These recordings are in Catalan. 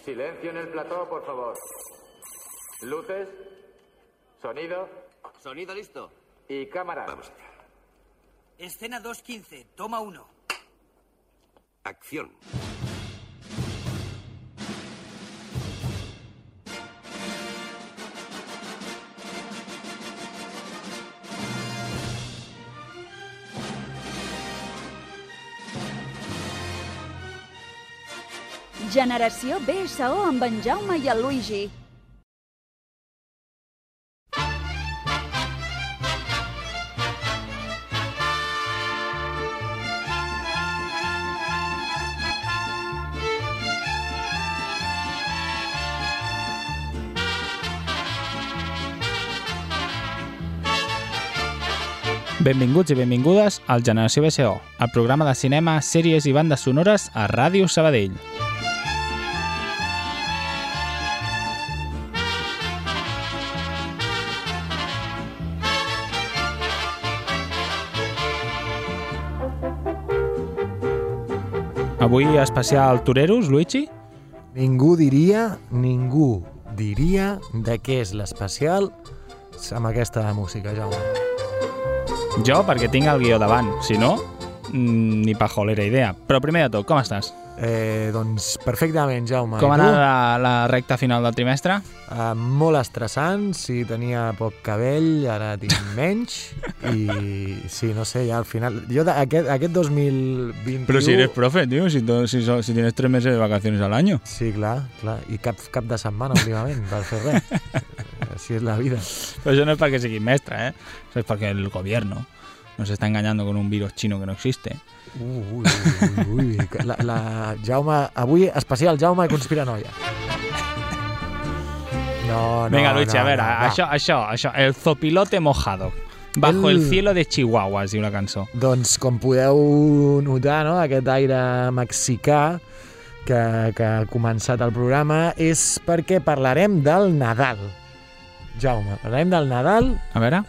Silencio en el plató, por favor. Luces, sonido. Sonido listo. Y cámara. Vamos allá. Escena 2:15, toma 1. Acción. Generació BSO amb en Jaume i el Luigi. Benvinguts i benvingudes al Generació BSO, el programa de cinema, sèries i bandes sonores a Ràdio Sabadell. Avui especial Toreros, Luigi? Ningú diria de què és l'especial amb aquesta música, Jaume. Jo, perquè tinc el guió davant. Si no, ni pajolera idea. Però primer de tot, com estàs? Doncs perfectament, Jaume. Com ha anat la recta final del trimestre? Molt estressant, si tenia poc cabell, ara tinc menys, i sí, no sé, ja al final... Jo aquest 2021... Però si eres profe, tío, si tienes 3 meses de vacaciones al año. Sí, clar, i cap de setmana últimament, per fer res. Así es la vida. Pero eso no es porque sigui mestra, eso es porque el gobierno nos está engañando con un virus chino que no existe. Ui. Jaume, avui especial Jaume i conspiranoia. No. Venga, Luigi, a veure, això, el zopilote mojado. Bajo el cielo de Chihuahua, es diu la cançó. Doncs, com podeu notar, no? Aquest aire mexicà que ha començat el programa és perquè parlarem del Nadal. Jaume, parlarem del Nadal. A veure.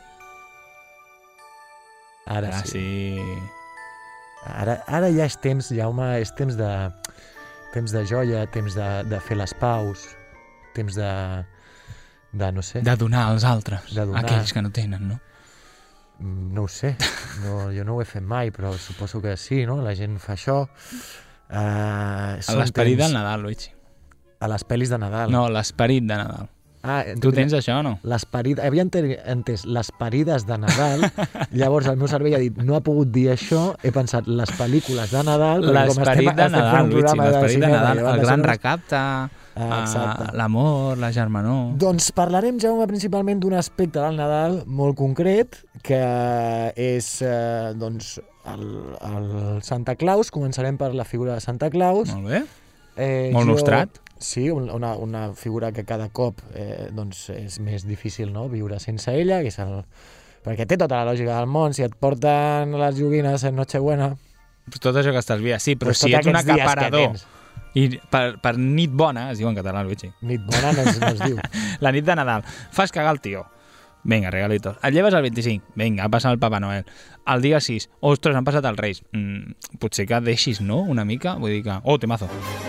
Ara sí. Ara ja és temps, Jaume, és temps de joia, temps de fer les paus, temps de no sé... De donar als altres, aquells que no tenen, no? No ho sé, jo no ho he fet mai, però suposo que sí, no? La gent fa això. A l'esperit del Nadal, Luigi. A les pel·lis de Nadal. No, l'esperit de Nadal. Tu tens això o no? Havia entès les parides de Nadal, llavors el meu cervell ha dit no ha pogut dir això, he pensat les pel·lícules de Nadal, l'esperit de Nadal, Luigi, l'esperit de Nadal, el gran recapte, l'amor, la germanor... Doncs parlarem, Jaume, principalment d'un aspecte del Nadal molt concret, que és doncs el Santa Claus. Començarem per la figura de Santa Claus. Molt bé, molt nostrat. Sí, una figura que cada cop doncs és més difícil, no?, viure sense ella, que és perquè té tota la lògica del món. Si et porten les joguines en Nochebuena... Tot això que estalvies, sí, però si ets un acaparador i per nit bona, es diu en català, Luigi. Nit bona no es diu. La nit de Nadal. Fas cagar el tio. Vinga, regalitos. Et lleves el 25. Vinga, ha passat el Papa Noel. El dia 6. Ostres, han passat els Reis. Potser que deixis, no?, una mica. Vull dir que... Oh, temazo.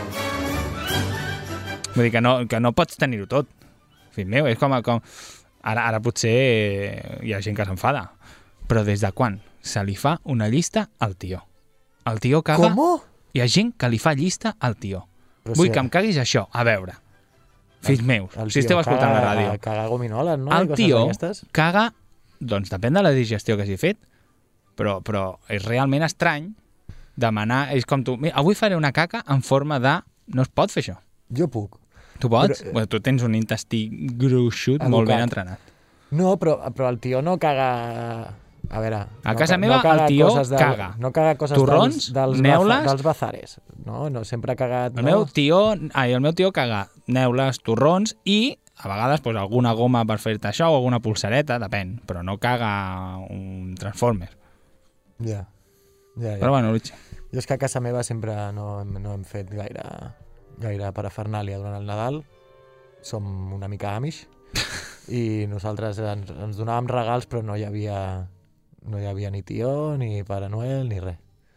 Vull dir que no pots tenir-ho tot. Fill meu, és com... Ara potser hi ha gent que s'enfada. Però des de quan se li fa una llista al tio? El tio caga... Com? Hi ha gent que li fa llista al tio. Vull que em caguis això. A veure. Fills meus, si esteu escoltant la ràdio. Caga gominoles, no? El tio caga... Doncs depèn de la digestió que hagi fet. Però és realment estrany demanar... És com tu... Mira, avui faré una caca en forma de... No es pot fer això. Jo puc. Tu pots? Bueno, tu tens un intestí gruixut molt ben entrenat. No, però el tio no caga... A veure... A casa meva el tio caga. No caga coses torrons, neules... dels bazares. No, sempre ha cagat... El meu tio caga neules, torrons i, a vegades, pues, alguna goma per fer-te això o alguna pulsareta, depèn. Però no caga un Transformer. Ja. Però bueno, Luigi. Jo és que a casa meva sempre no hem fet gaire parafernàlia durant el Nadal. Som una mica amish i nosaltres ens donàvem regals, però no hi havia ni tió, ni Pare Noel, ni res.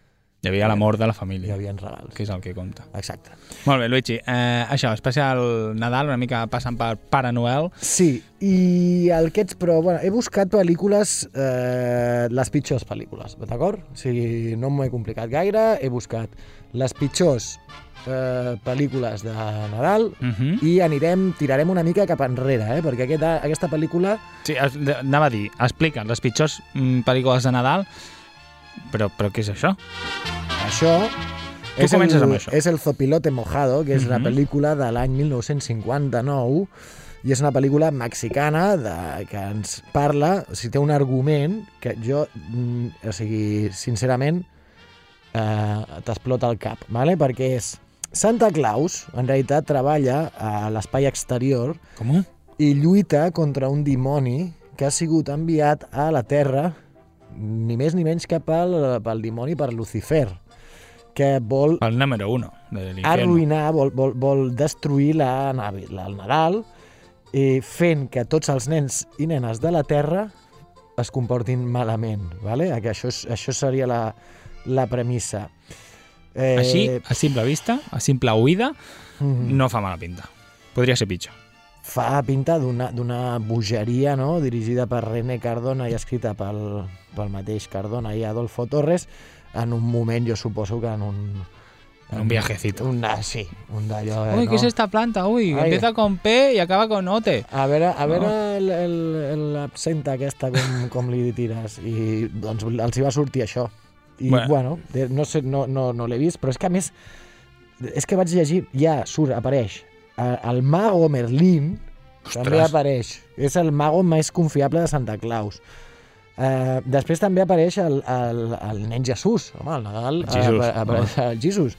Hi havia l'amor de la Hi família, havia regals. que és el que compta. Exacte. Molt bé, Luigi. Això, especial Nadal, una mica passant per Pare Noel. Sí, i però bueno, he buscat pel·lícules, les pitjors pel·lícules, d'acord? O sigui, no m'ho he complicat gaire, he buscat les pitjors pel·lícules de Nadal i tirarem una mica cap enrere, perquè aquesta pel·lícula... Sí, anava a dir, explica les pitjors pel·lícules de Nadal, però què és això? Això comences amb això. És El Zopilote Mojado, que és una pel·lícula de l'any 1959 i és una pel·lícula mexicana que ens parla, o sigui, té un argument que jo, o sigui, sincerament, t'explota el cap, ¿vale? Perquè és Santa Claus, en realitat, treballa a l'espai exterior i lluita contra un dimoni que ha sigut enviat a la Terra, ni més ni menys que pel dimoni, per Lucifer, que vol el número 1 de l'infierno. Arruïnar, vol destruir el Nadal, fent que tots els nens i nenes de la Terra es comportin malament, ¿vale? Que això seria la premissa. Així, a simple vista, a simple oïda, no fa mala pinta. Podria ser pitjor. Fa pinta d'una bogeria, no?, dirigida per René Cardona i escrita pel mateix Cardona i Adolfo Torres, en un moment, jo suposo que en un viajecito. Sí, un d'allò... Uy, ¿qué es esta planta? Uy, empieza con P y acaba con OT. A veure l'absenta aquesta, com li tires. I doncs els hi va sortir això. I, bueno, no sé, no l'he vist, però és que a més, és que vaig llegir, apareix el mago Merlín, també apareix. És el mago més confiable de Santa Claus. Després també apareix el nen Jesús, home, al Nadal apareix el Jesús.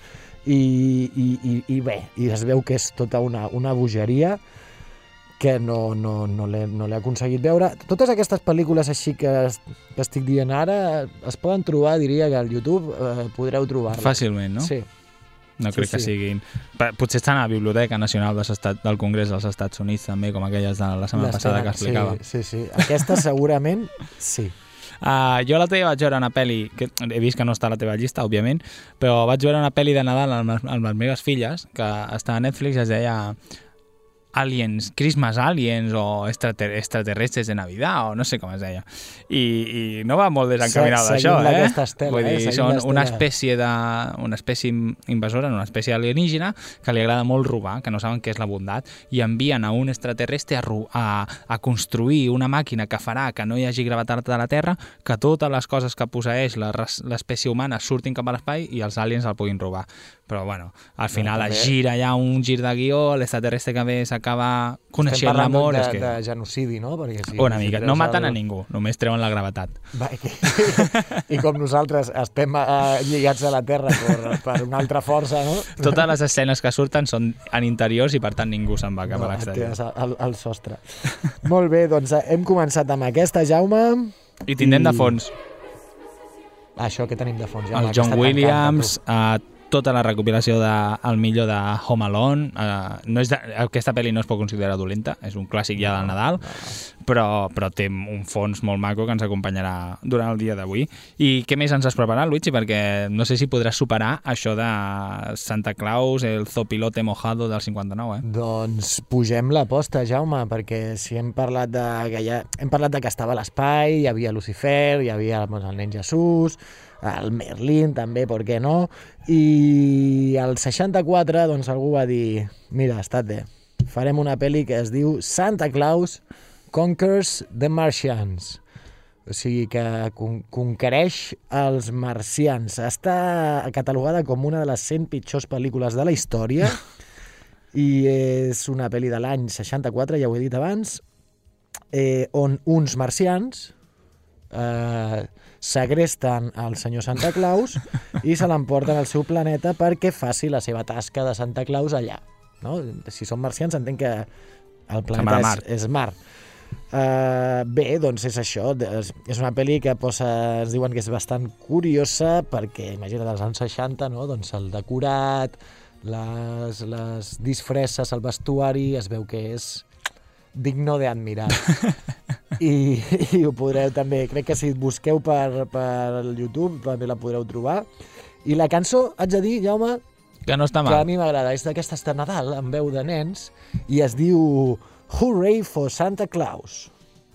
I bé, i es veu que és tota una bogeria que no l'he aconseguit veure. Totes aquestes pel·lícules així que estic dient ara es poden trobar, diria que al YouTube podreu trobar-les. Fàcilment, no? Sí. No crec que siguin... Potser estan a la Biblioteca Nacional del Congrés dels Estats Units també, com aquelles de la setmana passada que explicava. Sí. Aquesta segurament sí. Jo l'altre dia vaig veure una pel·li, que he vist que no està a la teva llista, òbviament, però vaig veure una pel·li de Nadal amb les meves filles, que està a Netflix, es deia Aliens, Christmas Aliens o extraterrestres de Navidad o no sé com es deia. I no va molt desencaminat d'això, Vull dir, són una espècie invasora, una espècie alienígena que li agrada molt robar, que no saben què és la bondat, i envien a un extraterrestre a construir una màquina que farà que no hi hagi gravetat a la Terra, que totes les coses que posseeix l'espècie humana surtin cap a l'espai i els aliens el puguin robar. Però, bueno, al final es gira ja un gir de guió, l'extraterrestre que ve s'acaba coneixent l'amor... Estem parlant de genocidi, no? Una mica. No maten a ningú, només treuen la gravetat. I com nosaltres estem lligats a la Terra per una altra força, no? Totes les escenes que surten són en interiors i, per tant, ningú se'n va cap a l'exterior. Al sostre. Molt bé, doncs hem començat amb aquesta, Jaume. I tindrem de fons. Això que tenim de fons, Jaume. El John Williams, tota la recopilació del millor de Home Alone. Aquesta pel·li no es pot considerar dolenta, és un clàssic ja del Nadal, però té un fons molt maco que ens acompanyarà durant el dia d'avui. I què més ens has preparat, Luigi? Perquè no sé si podràs superar això de Santa Claus, el Zopilote Mojado del 59, Doncs pugem l'aposta, Jaume, perquè si hem parlat de que estava a l'espai, hi havia Lucifer, hi havia el nen Jesús, el Merlín també, per què no? I al 64 doncs algú va dir, mira, estat bé, farem una pel·li que es diu Santa Claus Conquers the Martians, o sigui que conquereix els marcians. Està catalogada com una de les 100 pitjors pel·lícules de la història i és una pel·li de l'any 64, ja ho he dit abans, on uns marcians segresten el senyor Santa Claus i se l'emporten al seu planeta perquè faci la seva tasca de Santa Claus allà, no? Si són marcians entenc que el planeta és Mar. Bé, doncs és això, és una pel·li que ens diuen que és bastant curiosa perquè, imagina't, als anys 60, no? Doncs el decorat, les disfresses, el vestuari, es veu que és digno d'admirar. I ho podreu també, crec que si busqueu per YouTube també la podreu trobar. I la cançó, haig de dir, Jaume, Que no està que a mal. mi m'agrada, és d'aquestes de Nadal, amb veu de nens, i es diu Hooray for Santa Claus.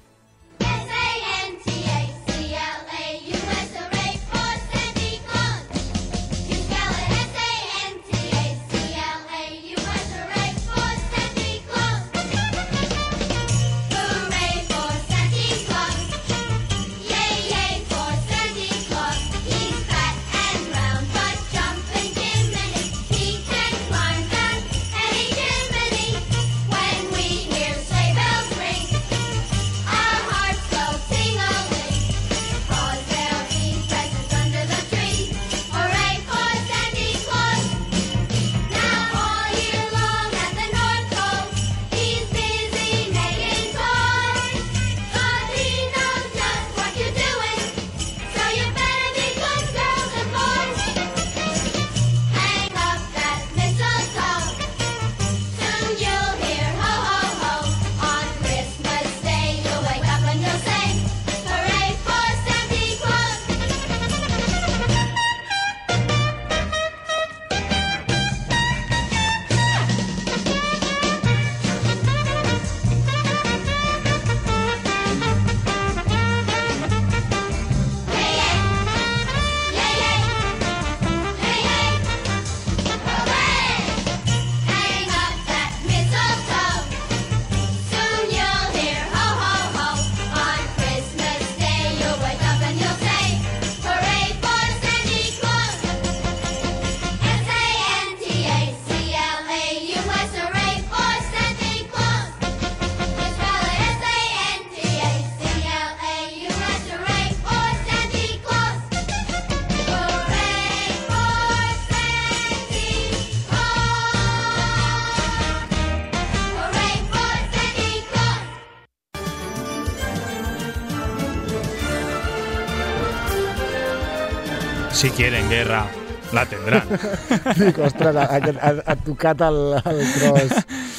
Si quieren guerra, la tendrán. Dic, ostres, ha tocat el tros.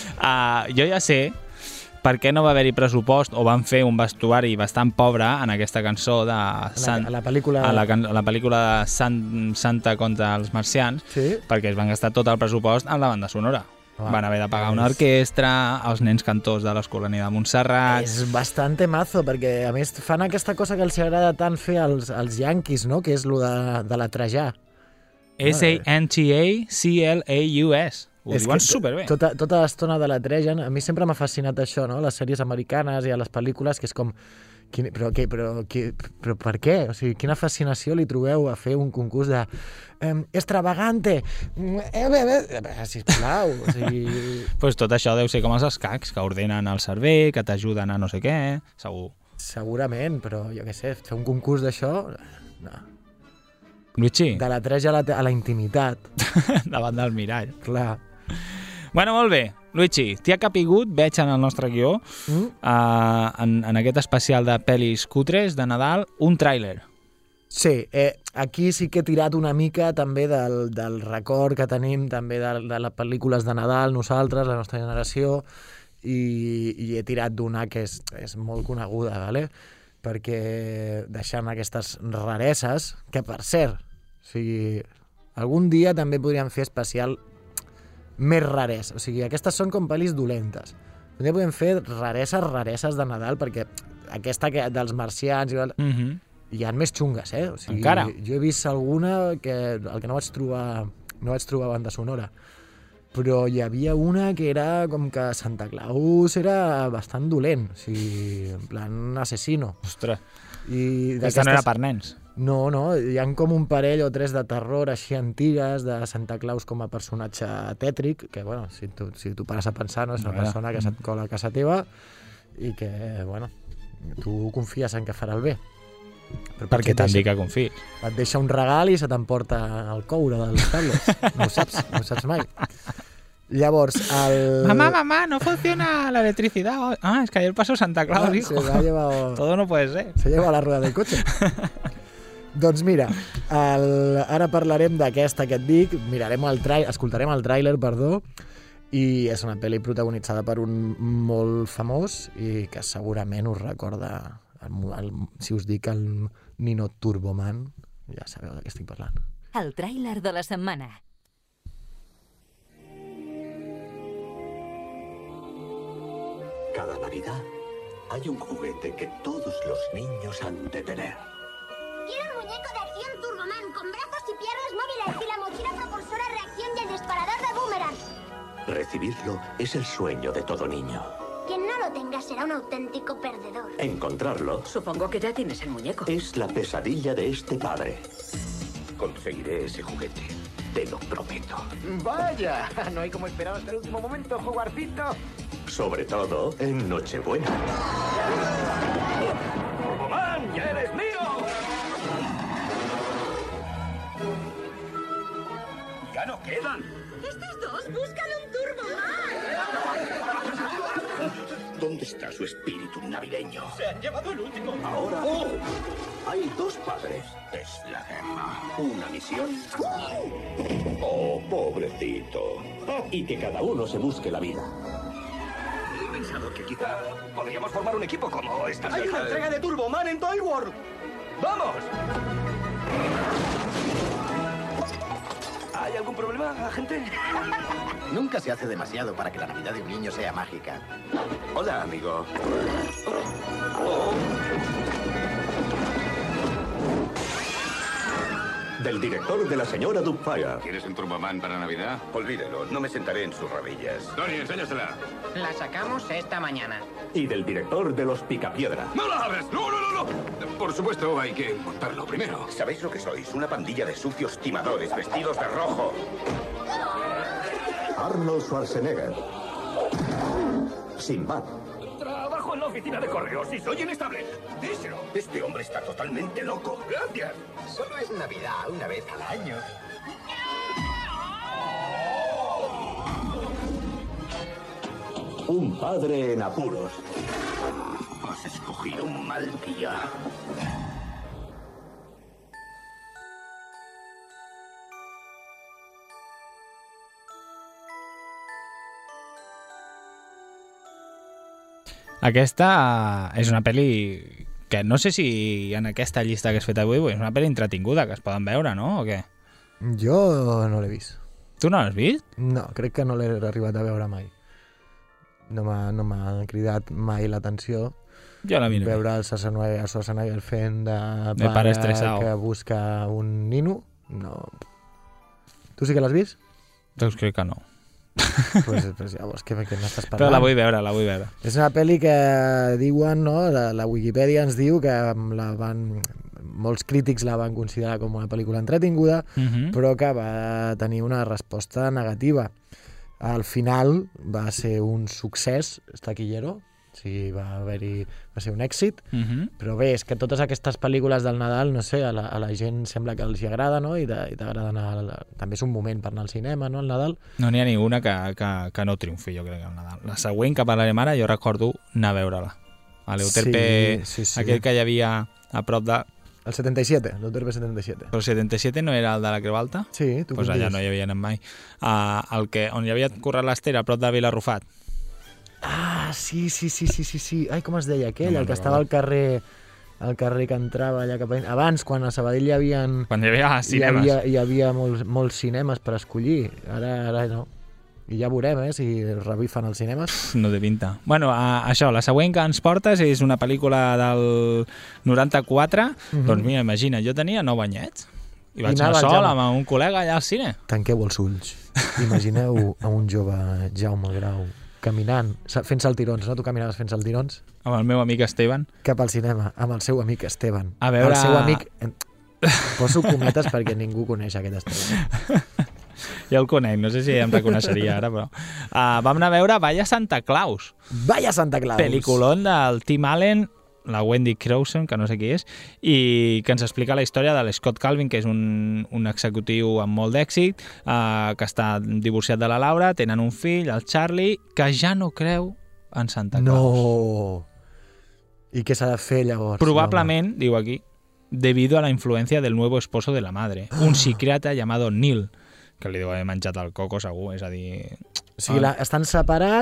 Jo ja sé per què no va haver-hi pressupost o van fer un vestuari bastant pobre en aquesta cançó de A la pel·lícula... a la pel·lícula de Santa contra els marcians, Sí? perquè es van gastar tot el pressupost en la banda sonora. Clar, Van haver de pagar una orquestra, els nens cantors de l'Escolania de Montserrat... És bastant mazo, perquè a més fan aquesta cosa que els agrada tant fer als yanquis, no? Que és lo de la Trajà. S-A-N-T-A-C-L-A-U-S. Ho És diuen que superbé. Tota l'estona de la tregen, a mi sempre m'ha fascinat això, no? Les sèries americanes i a les pel·lícules, que és com... Però per què? O sigui, quina fascinació li trobeu a fer un concurs de... extravagante! Sisplau! O sigui... Pues tot això deu ser com els escacs, que ordenen el cervell, que t'ajuden a no sé què, segur. Segurament, però jo què sé, fer un concurs d'això... No. Luigi, De la treja a la intimitat, davant del mirall. clar. Bueno, molt bé. Luigi, t'hi ha capigut, veig en el nostre guió, en aquest especial de pel·lis cutres de Nadal, un tràiler. Sí, aquí sí que he tirat una mica també del record que tenim també de les pel·lícules de Nadal, nosaltres, la nostra generació, i he tirat d'una que és molt coneguda, ¿vale? Perquè deixant aquestes rareses, que per cert, o sigui, algun dia també podríem fer especial més rares, o sigui, aquestes són com pel·lis dolentes. Un dia podem fer rareses de Nadal, perquè aquesta dels marcians hi ha més xungues, O sigui, Encara? jo he vist alguna que el que no vaig trobar banda sonora, però hi havia una que era com que Santa Claus era bastant dolent, o sigui, en plan assassino. Ostres, I aquesta no era per nens. No, hi ha com un parell o tres de terror així antigues de Santa Claus com a personatge tètric, que, bueno, si tu pares a pensar, no? És una persona que se't cola a casa teva i que, bueno, tu confies en que farà el bé. Però Perquè t'han dit que confiïs. et deixa un regal i se t'emporta el coure dels cables. No ho saps mai. Llavors, Mamá, no funciona la electricidad. Ah, es que ayer pasó Santa Claus, hijo. Se ha llevado... Todo no puede ser. Se lleva la rueda del cotxe. Doncs mira, ara parlarem d'aquesta que et dic, escoltarem el tràiler, perdó, i és una pel·li protagonitzada per un molt famós i que segurament us recorda, si us dic el Nino Turboman, ja sabeu de què estic parlant. el tràiler de la setmana. Cada Navidad hay un juguete que todos los niños han de tener. Quiero un muñeco de acción Turboman con brazos y piernas móviles y la mochila propulsora reacción y el disparador de boomerang. Recibirlo es el sueño de todo niño. Quien no lo tenga será un auténtico perdedor. Encontrarlo Supongo que ya tienes el muñeco. es la pesadilla de este padre. Conseguiré ese juguete, te lo prometo. Vaya, no hay como esperar hasta el último momento, jugarcito. Sobre todo en Nochebuena. ¡Turboman, ya eres mío! ¡Ya no quedan! ¡Estos dos buscan un Turboman! ¿Dónde está su espíritu navideño? ¡Se han llevado el último! Ahora hay dos padres. Es la guerra. Una misión. Oh, pobrecito. Y que cada uno se busque la vida. He pensado que quizá podríamos formar un equipo como esta. ¡Hay una entrega de Turboman en Toy World! ¡Vamos! ¿Hay algún problema, agente? Nunca se hace demasiado para que la Navidad de un niño sea mágica. Hola, amigo. Del director de La señora Doubtfire. ¿Quieres un Turboman para Navidad? Olvídelo, no me sentaré en sus rodillas. Tony, enséñasela. La sacamos esta mañana. Y del director de Los Picapiedra. ¡No la abres! ¡No! Por supuesto, hay que montarlo primero. ¿Sabéis lo que sois? Una pandilla de sucios timadores vestidos de rojo. Arnold Schwarzenegger. Sinbad. Trabajo en la oficina de correos y soy inestable. Díselo. Este hombre está totalmente loco. Gracias. Solo es Navidad una vez al año. Un padre en apuros. Has escogido un mal día. Aquesta és una pel·li que no sé si en aquesta llista que has fet avui és una pel·li entretinguda, que es poden veure, no? O què? Jo no l'he vist. Tu no l'has vist? No, crec que no l'he arribat a veure mai. No m'ha cridat mai l'atenció. Jo la miro. Veure el Schwarzenegger fent de pare estressado que busca un nino, no. Tu sí que l'has vist? Doncs crec que no. Pues llavors, què n'estàs parlant? Però la vull veure. És una pel·li que diuen, no? La Wikipedia ens diu que molts crítics la van considerar com una pel·lícula entretinguda, però que va tenir una resposta negativa. Al final va ser un succés taquillero, sí, va ser un èxit, però bé, és que totes aquestes pel·lícules del Nadal, no sé, a la gent sembla que els hi agrada, no? I t'agrada anar... També és un moment per anar al cinema, no?, al Nadal. No n'hi ha ninguna que no triomfi, jo crec, al Nadal. La següent que parlarem ara, jo recordo anar a veure-la. A l'Euterpe, sí. Aquell que hi havia a prop de... El 77, l'Euterpe 77. Però el 77 no era el de la Creu Alta? Sí, tu pues allà no hi havia anat mai. On hi havia corret l'Ester, a prop de Vilarrufat. Ah, sí. Ai, com es deia aquell? El que estava al carrer que entrava allà cap a... Abans, quan a Sabadell hi havia... Quan hi havia cinemes. Hi havia molts cinemes per escollir. Ara no. I ja veurem, si revifen els cinemes. No té pinta. Bueno, això, la següent que ens portes és una pel·lícula del 94. Doncs mira, imagina, jo tenia 9 anyets. I vaig anar sol amb un col·lega allà al cine. Tanqueu els ulls. Imagineu a un jove Jaume Grau caminant, fent saltirons, no? Tu caminaves fent saltirons? Amb el meu amic Esteban. Cap al cinema, amb el seu amic Esteban. A veure... El seu amic... Poso cometes perquè ningú coneix aquest Esteban. Jo el conec, no sé si em reconeixeria ara, però... vam anar a veure Vaya Santa Claus. Vaya Santa Claus! Pel·liculón del Tim Allen, la Wendy Crewson, que no sé qui és, i que ens explica la història de l'Scott Calvin, que és un executiu amb molt d'èxit, que està divorciat de la Laura, tenen un fill, el Charlie, que ja no creu en Santa Claus. No! I què s'ha de fer llavors? Probablement, diu aquí, debido a la influencia del nuevo esposo de la madre, un psiquiatra llamado Neil, que li deu haver menjat el coco segur, és a dir... O sigui, estan separats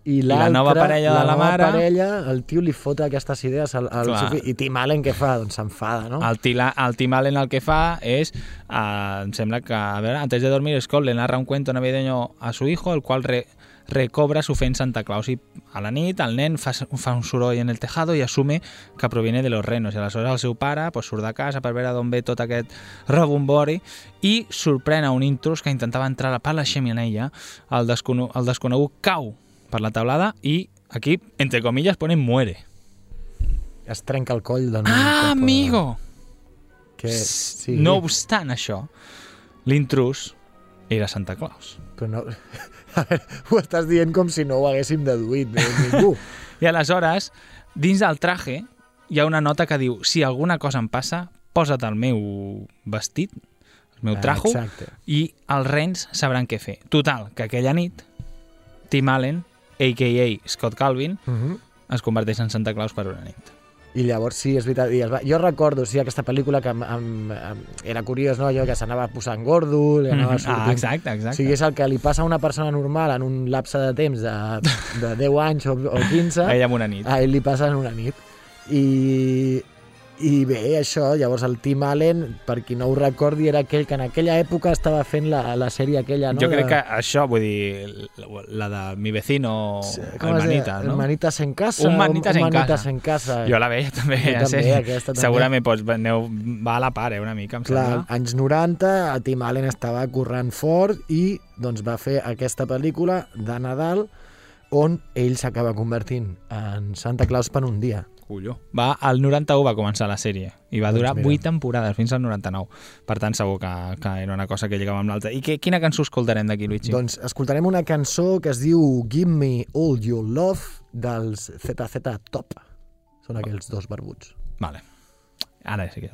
i la nova parella de la mare... La nova parella, el tio li fot aquestes idees al seu fill. I Tim Allen què fa? Doncs s'enfada, no? El Tim Allen el que fa és, em sembla que, a veure, antes de dormir, Scott le narra un cuento navideño a su hijo, el cual recobra su fe en Santa Claus. I a la nit el nen fa un soroll en el tejado i assume que proviene de los renos. I aleshores el seu pare surt de casa per veure d'on ve tot aquest rebombori i sorprèn a un intrus que intentava entrar per la xemeneia. El desconegut cau per la taulada i aquí, entre comillas, ponen muere. Es trenca el coll del nen. Ah, amigo! Sí. No obstant això, l'intrus era Santa Claus. Però no... A veure, ho estàs dient com si no ho haguéssim deduït, ningú. I aleshores, dins del traje, hi ha una nota que diu: si alguna cosa em passa, posa't el meu vestit, el meu trajo, i els rens sabran què fer. Total, que aquella nit, Tim Allen, a.k.a. Scott Calvin, es converteix en Santa Claus per una nit. I llavors sí, és veritat. Jo recordo, aquesta pel·lícula que era curiós, no? Allò que s'anava posant gordo, li anava sortint... Exacte. O sigui, és el que li passa a una persona normal en un lapse de temps de 10 anys o 15. A ell en una nit. A ell li passa en una nit. I bé, això, llavors el Tim Allen, per qui no ho recordi, era aquell que en aquella època estava fent la sèrie aquella, no? Jo crec que això, vull dir, la de Mi Vecino, el Manitas, no? El Manitas en casa. Un Manitas en casa. Jo la veia també. Segurament va a la part, una mica, em sembla. Clar, anys 90, Tim Allen estava corrent fort i doncs va fer aquesta pel·lícula de Nadal on ell s'acaba convertint en Santa Claus per un dia. Colló. Al 91 va començar la sèrie i va durar 8 temporades, fins al 99. Per tant, segur que era una cosa que lligava amb l'altra. I quina cançó escoltarem d'aquí, Luigi? Doncs escoltarem una cançó que es diu Give Me All Your Love dels ZZ Top. Són aquells dos barbuts. Vale. Ara sí que...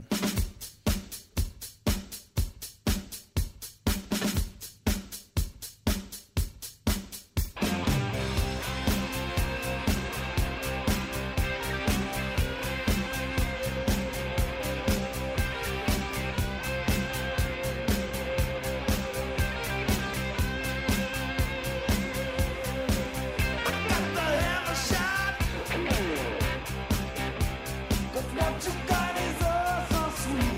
What you got is oh so sweet.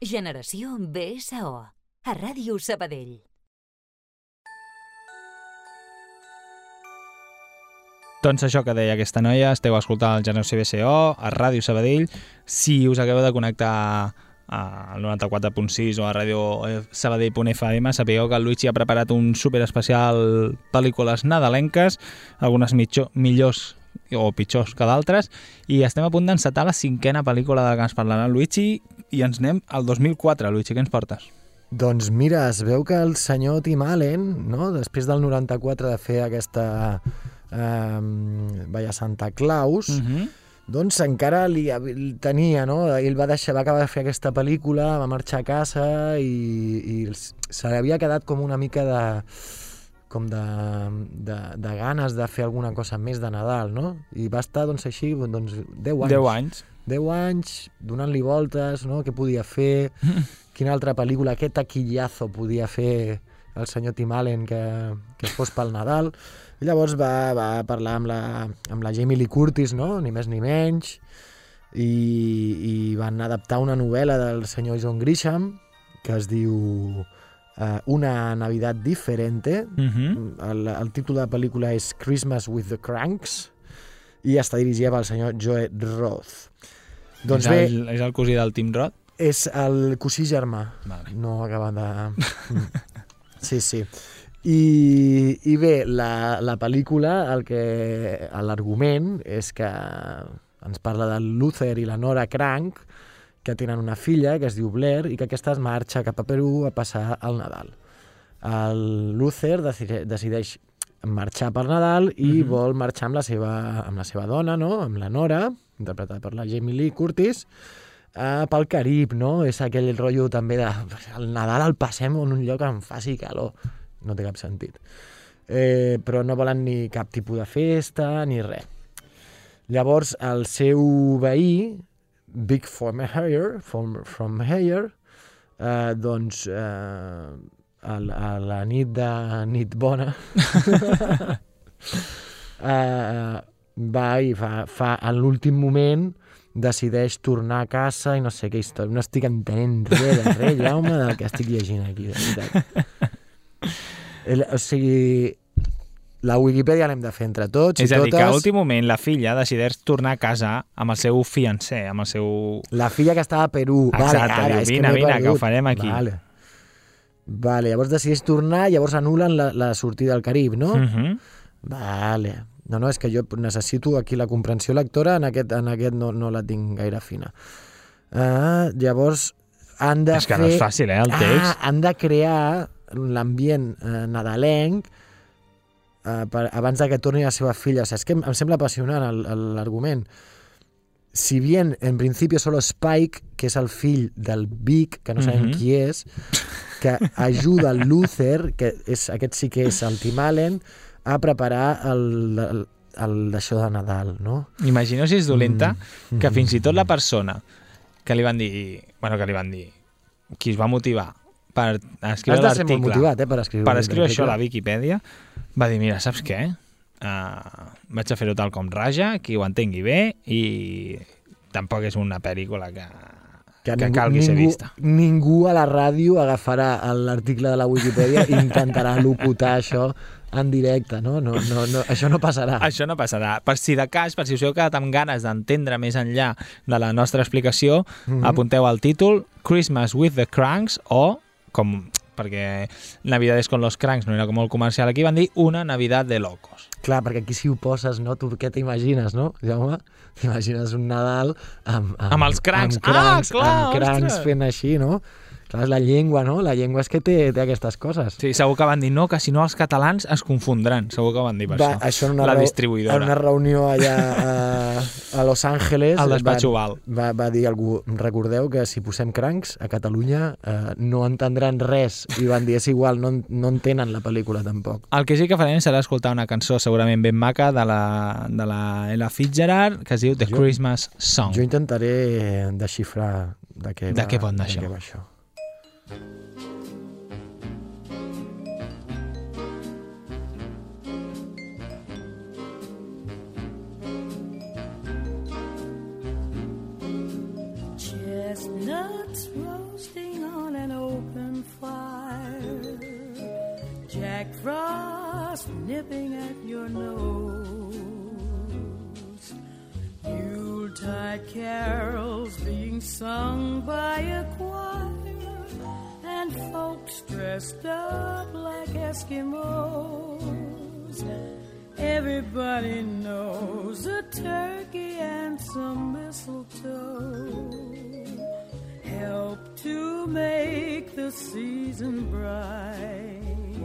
Generació BSO. A Ràdio Sabadell. Doncs això que deia aquesta noia, esteu escoltant el Generació BSO a Ràdio Sabadell. Si us acabeu de connectar al 94.6 o a Ràdio Sabadell.fm, sapigueu que el Luigi ha preparat un superespecial pel·lícules nadalenques, algunes millors o pitjors que d'altres, i estem a punt d'encetar la 5a pel·lícula de la que ens parlarà el Luigi, i ens anem al 2004. Luigi, què ens portes? Doncs mira, es veu que el senyor Tim Allen, no? Després del 94 de fer aquesta Santa Claus, doncs encara li tenia, no? Ell va acabar de fer aquesta pel·lícula, va marxar a casa i se li havia quedat com una mica de ganes de fer alguna cosa més de Nadal, no? I va estar, doncs, així, 10 anys. 10 anys, donant-li voltes, no? Què podia fer, quina altra pel·lícula, què taquillazo podia fer el senyor Tim Allen que fos pel Nadal. I llavors va parlar amb la Jamie Lee Curtis, no? Ni més ni menys, i van adaptar una novel·la del senyor John Grisham que es diu Una Navidad Diferente. El títol de la pel·lícula és Christmas with the Cranks i està dirigida pel senyor Joe Roth. Doncs és el cosí del Tim Roth? És el cosí germà. Vale. No acaba de... Sí. I bé, la pel·lícula, l'argument és que ens parla del Luther i la Nora Crank, que tenen una filla que es diu Blair i que aquesta es marxa cap a Perú a passar el Nadal. El Luther decideix marxar per Nadal i vol marxar amb la seva dona, no? Amb la Nora, interpretada per la Jamie Lee Curtis, pel Carib, no? És aquell rotllo també de... El Nadal el passem en un lloc on faci calor. No té cap sentit. Però no volen ni cap tipus de festa ni res. Llavors, el seu veí, Big from Here, doncs, a la nit bona, va i fa en l'últim moment decideix tornar a casa i no sé què història. No estic entenent res de res, Jaume, del que estic llegint aquí, de veritat. O sigui, la Wikipedia l'hem de fer entre tots i totes. És a dir, que a l'últim moment la filla decideix tornar a casa amb el seu fiancé, amb el seu... La filla que estava a Perú. Exacte, vine, que ho farem aquí. Vale, llavors decideix tornar, llavors anulen la sortida al Carib, no? Vale. No, és que jo necessito aquí la comprensió lectora, en aquest no la tinc gaire fina. Llavors han de fer... És que no és fàcil, el text. Han de crear l'ambient nadalenc abans que torni la seva filla. O sigui, és que em sembla apassionant l'argument. Si bien en principi solo Spike, que és el fill del Vic, que no sabem qui és, que ajuda el Luther, que aquest sí que és el Tim Allen, a preparar d'això de Nadal, no? Imagineu si és dolenta, que fins i tot la persona que li van dir, qui es va motivar per escriure l'article... Has de ser molt motivat, per escriure això a la Viquipèdia, va dir, mira, saps què? Vaig a fer-ho tal com raja, qui ho entengui bé, i tampoc és una pel·lícula que calgui ser vista. Ningú a la ràdio agafarà l'article de la Wikipedia i intentarà locutar això en directe, no? Això no passarà. Això no passarà. Per si de cas, per si us heu quedat amb ganes d'entendre més enllà de la nostra explicació, apunteu al títol Christmas with the Cranks, o, perquè Navidades con los Cranks no era com el comercial aquí, van dir Una Navidad de Locos. Clar, perquè aquí si ho poses, no? Tu què t'imagines, no, Jaume? T'imagines un Nadal amb els crancs. Amb crancs fent així, no? Clar, és la llengua, no? La llengua és que té aquestes coses. Sí, segur que van dir, no, que si no els catalans es confondran. Segur que van dir per això. La distribuïdora. En una reunió allà a Los Angeles... Al despatx oval. Va dir algú, recordeu que si posem crancs a Catalunya no entendran res. I van dir, és igual, no entenen la pel·lícula tampoc. El que sí que farem serà escoltar una cançó segurament ben maca de la Ella Fitzgerald, que es diu The Christmas Song. Jo intentaré desxifrar de què va això. Chestnuts roasting like carols being sung by a choir, and folks dressed up like Eskimos. Everybody knows a turkey and some mistletoe help to make the season bright.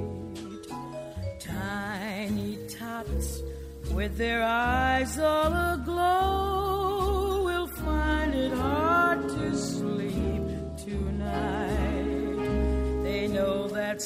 Tiny tots with their eyes all aglow will find it hard to sleep tonight. They know that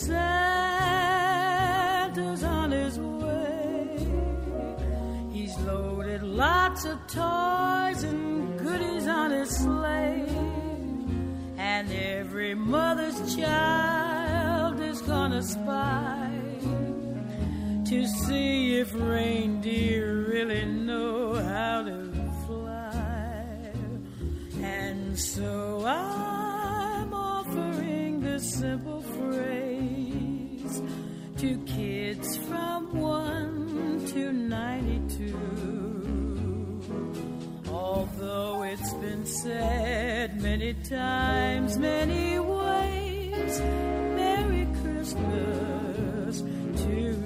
Santa's on his way. He's loaded lots of toys and goodies on his sleigh, and every mother's child is gonna spy to see if reindeer really know how to fly. And so I'm offering this simple phrase to kids from 1 to 92. Although it's been said many times, many ways, Merry Christmas to you.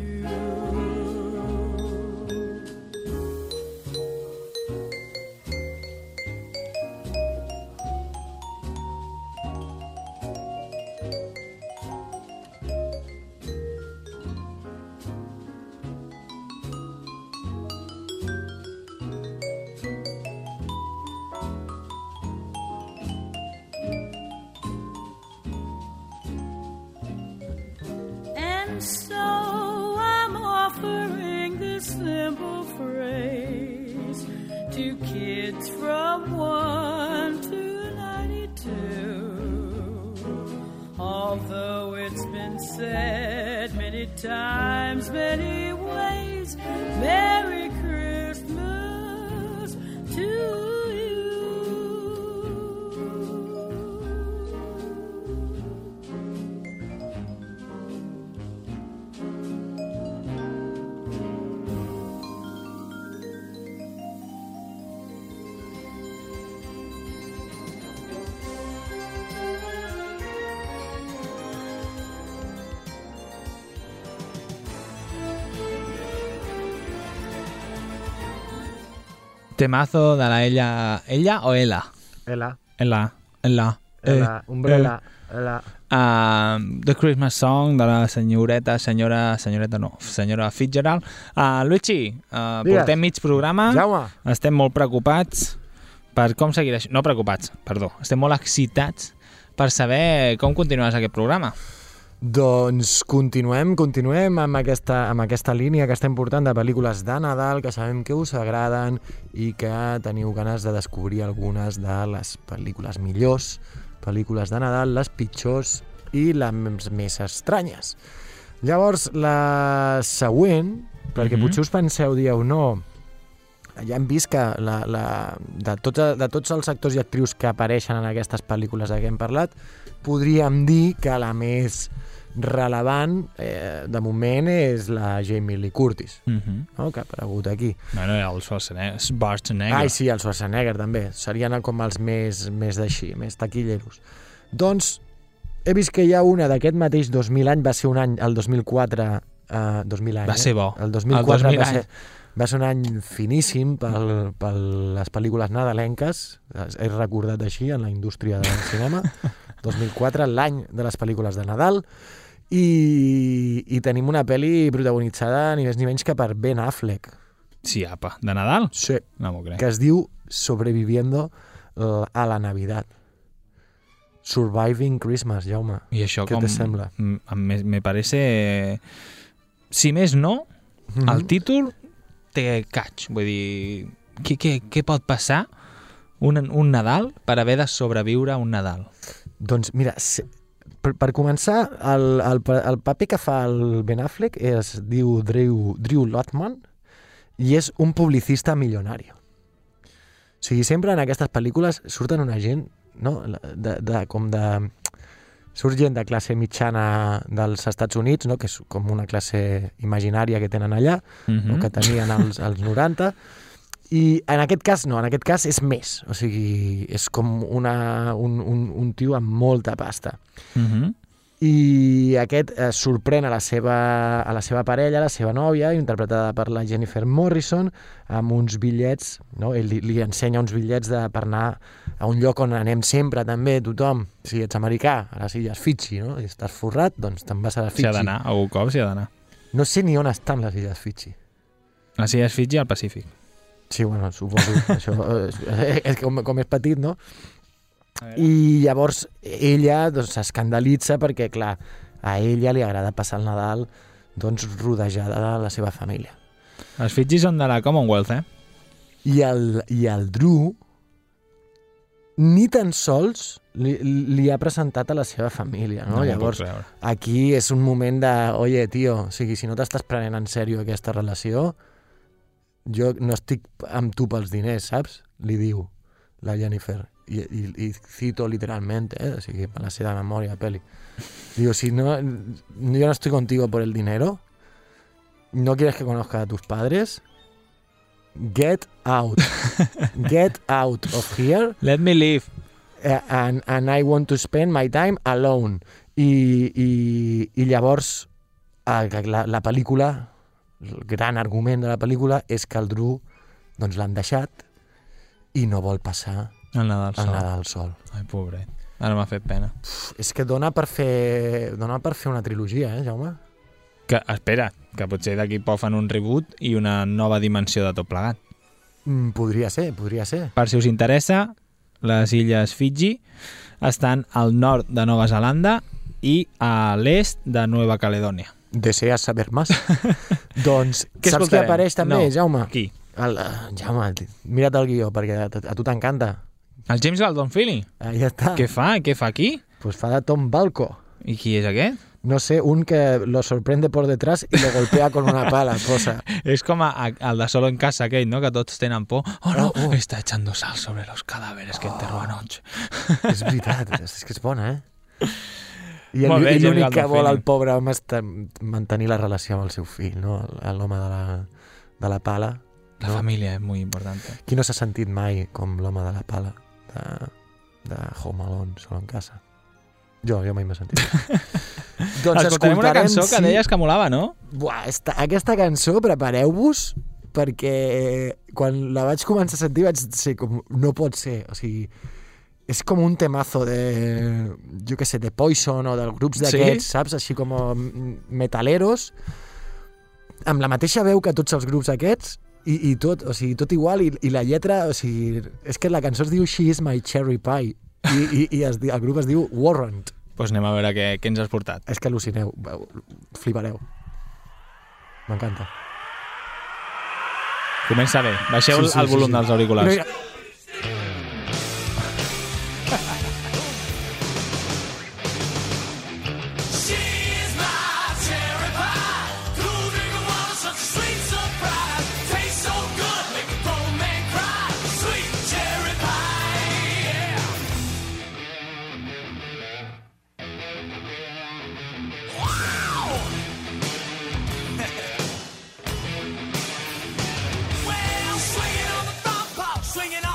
So I'm offering this simple phrase to kids from 1 to 92. Although it's been said many times, many ways, Merry Christmas to you. Temazo de la ella... ¿Ella o Ella? Ella. Umbrella. The Christmas Song de la senyora Fitzgerald. Luigi, portem mig programa. Jaume. Estem molt preocupats per com seguir això. No preocupats, perdó. Estem molt excitats per saber com continuaràs aquest programa. Doncs continuem amb aquesta línia que estem portant de pel·lícules de Nadal que sabem que us agraden i que teniu ganes de descobrir algunes de les pel·lícules millors, pel·lícules de Nadal, les pitjors i les més estranyes. Llavors, la següent, perquè potser us penseu, dieu, no, ja hem vist que de tots els actors i actrius que apareixen en aquestes pel·lícules que hem parlat, podríem dir que la més relevant de moment és la Jamie Lee Curtis, no? Que ha aparegut aquí. Bueno, el Schwarzenegger. Ai, sí, el Schwarzenegger també. Serien com els més d'així, més taquilleros. Doncs he vist que hi ha una d'aquest mateix 2000 any, va ser un any, el 2004, 2000 anys. Va ser bo. El 2004 va ser un any finíssim per les pel·lícules nadalenques, és recordat així en la indústria del cinema. 2004, l'any de les pel·lícules de Nadal, i tenim una pel·li protagonitzada ni més ni menys que per Ben Affleck. Sí, apa, de Nadal? Sí, no m'ho crec. Que es diu Sobreviviendo a la Navidad. Surviving Christmas, Jaume. I això què te sembla? Me parece... Si més no, el títol té catch. Vull dir, què pot passar un Nadal per haver de sobreviure a un Nadal? Doncs mira, per començar, el paper que fa el Ben Affleck es diu Drew Lotman i és un publicista milionari. O sigui, sempre en aquestes pel·lícules surten una gent, no? Surt gent de classe mitjana dels Estats Units, no? Que és com una classe imaginària que tenen allà, o que tenien als 90, I en aquest cas no, en aquest cas és més. O sigui, és com un tio amb molta pasta. I aquest sorprèn a la seva parella, la seva nòvia, interpretada per la Jennifer Morrison, amb uns bitllets, no? Ell li ensenya uns bitllets per anar a un lloc on anem sempre també, tothom. Si ets americà, a les Illes Fiji, no? I estàs forrat, doncs te'n vas a les Fiji. S'hi ha d'anar, algun cop s'hi ha d'anar. No sé ni on estan les Illes Fiji. Les Illes Fiji al Pacífic. Sí, bueno, suposo. Això és com és petit, no? I llavors ella s'escandalitza perquè, clar, a ella li agrada passar el Nadal doncs rodejada de la seva família. Els Fiji són de la Commonwealth, I el Drew ni tan sols li ha presentat a la seva família, no? Llavors, aquí és un moment de, oye, tio, o sigui, si no t'estàs prenent en sèrio aquesta relació, jo no estic amb tu pels diners, saps? Li diu la Jennifer. Y cito literalmente, o sigui, me la sé de memoria, peli. Digo, si no, yo no estoy contigo por el dinero, no quieres que conozca a tus padres, get out. Get out of here. Let me leave. And I want to spend my time alone. I llavors, la pel·lícula, el gran argument de la pel·lícula és que el Drew doncs l'han deixat i no vol passar el Nadal sol. Ai, pobret. Ara m'ha fet pena. És que dona per fer una trilogia, Jaume? Que, espera, que potser d'aquí fan un reboot i una nova dimensió de tot plegat. Podria ser. Per si us interessa, les illes Fiji estan al nord de Nova Zelanda i a l'est de Nova Caledònia. ¿Deseas saber más? Doncs, saps qui apareix també, Jaume? Qui? Jaume, mira't el guió, perquè a tu t'encanta. El James Gandolfini? Ahí està. Què fa aquí? Pues fa de Tom Balco. I qui és aquest? No sé, un que lo sorprende por detrás y lo golpea con una pala, cosa. És com el de Solo en casa aquell, no? Que tots tenen por. Oh, no, está echando sal sobre los cadáveres que enterró anoche. És veritat, és que és bona, I l'únic que vol el pobre home és mantenir la relació amb el seu fill, no? L'home de la pala. La família és molt important. Qui no s'ha sentit mai com l'home de la pala de Home Alone, Solo en casa? Jo mai m'he sentit. Doncs escoltarem una cançó que deies que molava, no? Buah, aquesta cançó, prepareu-vos, perquè quan la vaig començar a sentir vaig ser com, no pot ser, o sigui, és com un temazo de, jo què sé, de Poison o dels grups d'aquests, saps? Així com metaleros, amb la mateixa veu que tots els grups aquests, i tot, o sigui, tot igual, i la lletra, o sigui, és que la cançó es diu She is my cherry pie, i el grup es diu Warrant. Doncs anem a veure què ens has portat. És que al·lucineu, flipareu. M'encanta. Comença bé, baixeu el volum dels auriculars. Swinging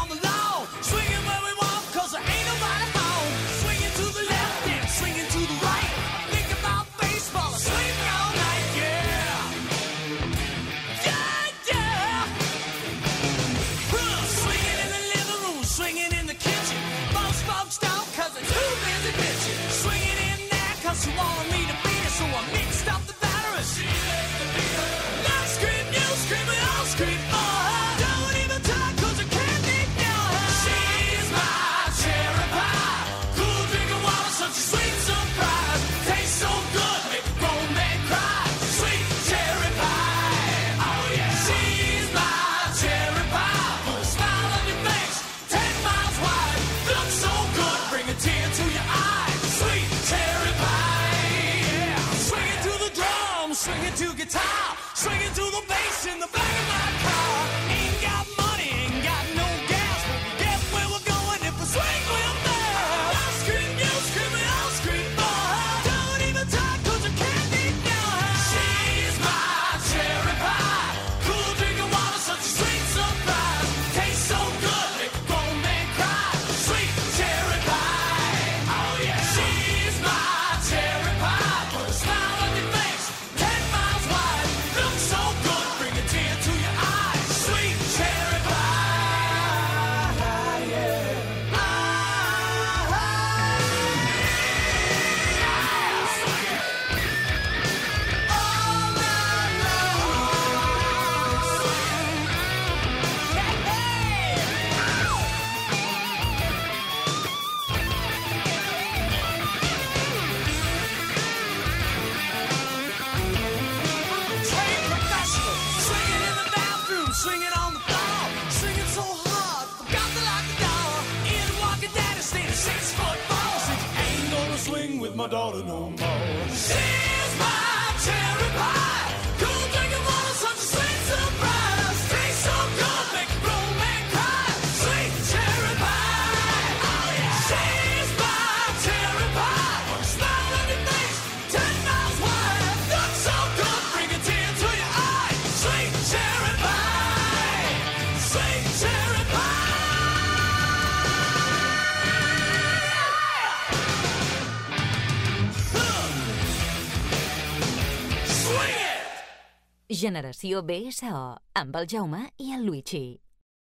my daughter no more. She's my cherry pie. Cool drinking water, such a sweet surprise. Tastes so good, make a grown man cry. Sweet cherry pie. Oh yeah. She's my cherry pie. Smile on your face, 10 miles wide. Looks so good, bring a tear to your eye. Sweet cherry pie. Sweet cherry pie. Generació BSO, amb el Jaume i el Luigi.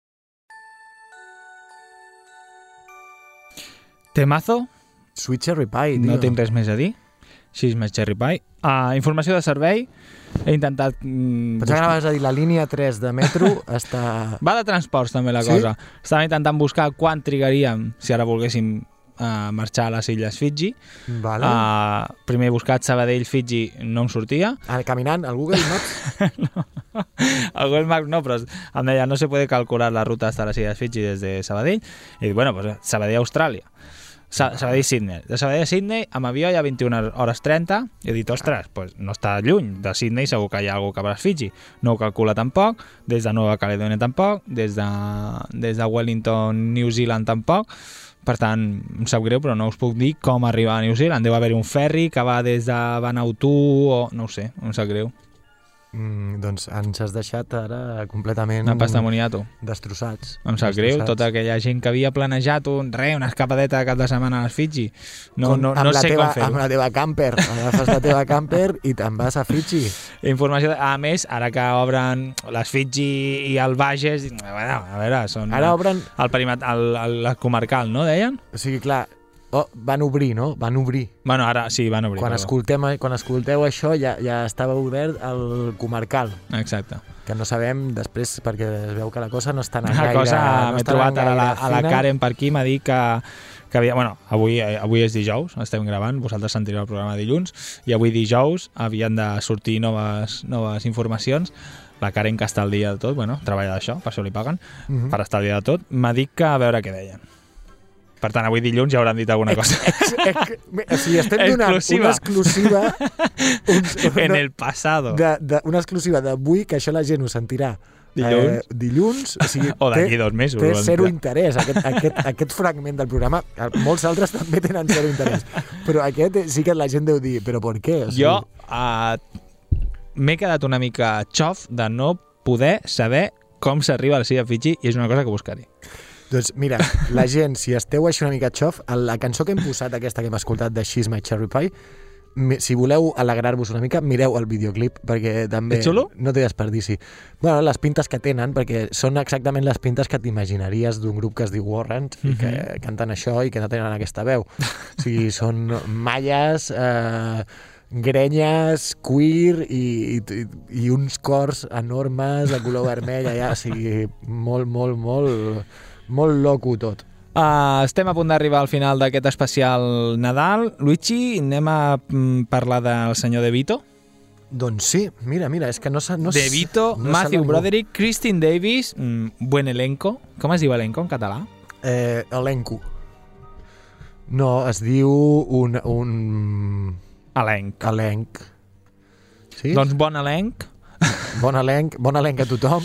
Temazo, Sweet Cherry Pie, tio. no tinc res més a dir. She's my cherry pie. Informació de servei. He intentat... Pensava que anaves a dir la línia 3 de metro està... Va de transports també la cosa. Estava intentant buscar quan trigaríem si ara volguéssim marxar a les Illes Fiji. Vale. Primer he buscat Sabadell-Fiji, no em sortia. Caminant, al Google Maps? No. Al Google Maps no, però em deia no se puede calcular la ruta hasta las Illes Fiji desde Sabadell. I bueno, pues Sabadell-Austràlia. Sabadell-Sydney. De Sabadell a Sydney, amb avió hi ha 21 hores 30. He dit, ostres, pues no està lluny. De Sydney segur que hi ha algú cap a les Fiji. No ho calcula tampoc. Des de Nova Caledònia tampoc. Des de Wellington, New Zealand tampoc. Per tant, em sap greu, però no us puc dir com arribar a New Zealand. Deu haver-hi un ferri que va des de Vanuatu o... no ho sé, em sap greu. Doncs ens has deixat ara completament... Una pastamoniato. Destrossats. Em sap greu, tota aquella gent que havia planejat una escapadeta de cap de setmana a les Fiji. No sé com fer-ho. Amb la teva camper. Agafes la teva camper i te'n vas a Fiji. Informació, a més, ara que obren les Fiji i el Bages, a veure, són... Ara obren... El perímetre, el comarcal, no, deien? O sigui, clar... van obrir, no? Van obrir. Bueno, ara sí, van obrir. Quan escolteu això ja estava obert el comarcal. Exacte. Que no sabem després, perquè es veu que la cosa no està anant gaire... La cosa, m'he trobat a la Karen per aquí, m'ha dit que havia... Bueno, avui és dijous, estem gravant, vosaltres sentireu el programa dilluns, i avui dijous havien de sortir noves informacions. La Karen, que està al dia de tot, bueno, treballa d'això, per això li paguen, per estar al dia de tot, m'ha dit que a veure què deien. Per tant, avui dilluns ja hauran dit alguna cosa. O sigui, estem donant una exclusiva... En el passado. Una exclusiva d'avui, que això la gent ho sentirà dilluns. O sigui, o d'aquí 2 mesos. Té zero interès, aquest fragment del programa. Molts altres també tenen zero interès. Però aquest sí que la gent deu dir, però per què? O sigui... Jo m'he quedat una mica xof de no poder saber com s'arriba a la Illes Fiji i és una cosa que buscaré. Doncs mira, la gent, si esteu així una mica xof, la cançó que hem posat, aquesta que hem escoltat de She's My Cherry Pie, si voleu alegrar-vos una mica, mireu el videoclip, perquè també no té desperdici. Bueno, les pintes que tenen, perquè són exactament les pintes que t'imaginaries d'un grup que es diu Warren i que canten això i que no tenen aquesta veu. O sigui, són malles... grenyes, queer i uns cors enormes de color vermell allà, o sigui, molt loco tot. Estem a punt d'arribar al final d'aquest especial Nadal. Luigi, anem a parlar del senyor De Vito? Doncs sí, mira, és que no De Vito, Matthew Broderick, Christine Davis, buen elenco. Com es diu elenco en català? Elenco. No, es diu un... Elenc. Sí? Doncs bon elenc. Bon elenc a tothom.